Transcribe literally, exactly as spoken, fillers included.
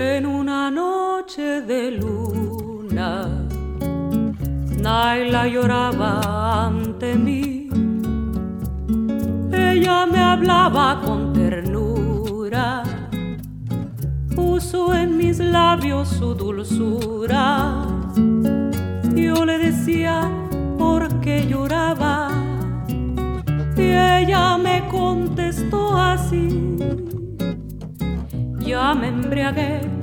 En una noche de luna, Naila lloraba ante mí. Ella me hablaba con ternura, puso en mis labios su dulzura. Yo le decía por qué lloraba y ella me contestó así: ya me embriagué